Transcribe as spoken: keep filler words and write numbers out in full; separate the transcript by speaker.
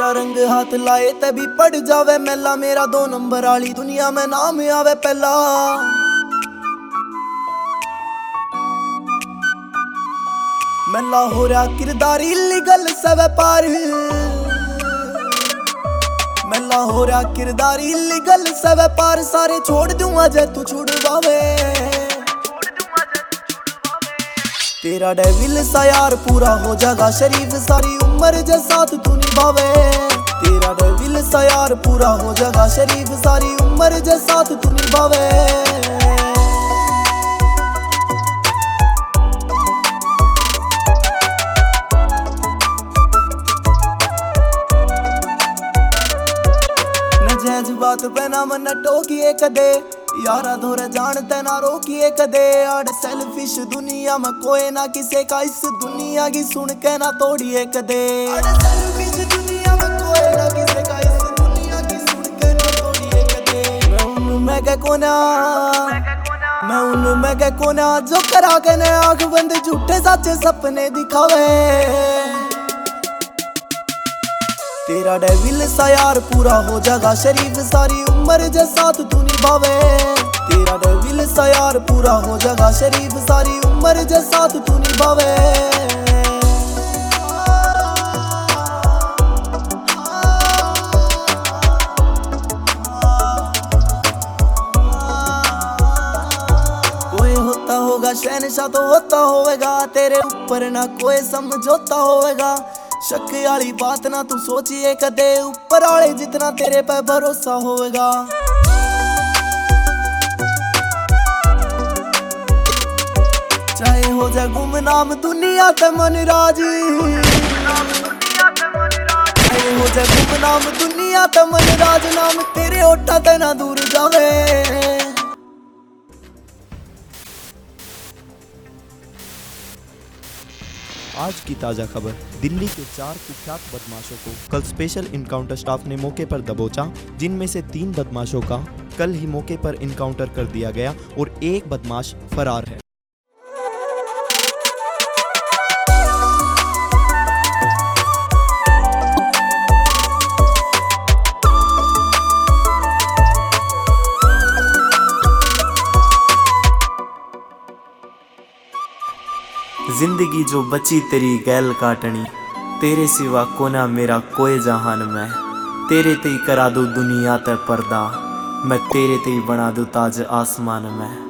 Speaker 1: तेरा रंग हाथ लाए तभी पड़ जावे मेला, मेरा दो नंबर वाली दुनिया में नाम आवे पहला। मेला हो रहा किरदारी लीगल से व्यापार, मेला हो रहा किरदारी लीगल से व्यापार, सारे छोड़ दूंगा जे तू छुड़वावे। तेरा डेविल सा यार पूरा हो जाएगा शरीफ, सारी उम्र जे साथ तू निभावे। तेरा डेविल सा यार पूरा हो जाएगा शरीफ, सारी उम्र जे साथ तू निभावे। बात पे ना मन टोकिए कदे, यारा धोरे जानते ना रोकिए कदे। आड़ सेल्फिश दुनिया में कोई ना किसे का, इस दुनिया की सुन के ना तोड़िए कदे। सेल्फिश दुनिया में कोई ना किसे का, इस दुनिया की सुन के ना तोड़िए कदे। मैं उनमें के कोना, मैं उनमें के कोना जो करा के ने आंख बंद झूठे सच्चे सपने दिखावे। तेरा डेविल सा यार पूरा हो जाएगा शरीफ, सारी उम्र जे साथ तू निभावे। तेरा डेविल सा यार पूरा हो जाएगा शरीफ, सारी उम्र जे साथ तू निभावे। कोई होता होगा शहनशाह तो होता होगा, तेरे ऊपर ना कोई समझौता होगा। शक वाली बात ना तू सोचिए कदे, ऊपर वाले जितना तेरे पे भरोसा होगा। चाहे हो जाए गुमनाम दुनिया ते मन राजी, चाहे हो जाए गुमनाम दुनिया ते मन राज, नाम तेरे ओठा ते ना दूर जावे।
Speaker 2: आज की ताज़ा खबर, दिल्ली के चार कुख्यात बदमाशों को कल स्पेशल इनकाउंटर स्टाफ ने मौके पर दबोचा, जिनमें से तीन बदमाशों का कल ही मौके पर इनकाउंटर कर दिया गया और एक बदमाश फरार है।
Speaker 3: जिंदगी जो बची तेरी गैल काटनी, तेरे सिवा कोना मेरा कोई जहान में। तेरे ते ही करा दूं दुनिया ते पर्दा, मैं तेरे ते ही बना दूं ताज आसमान में।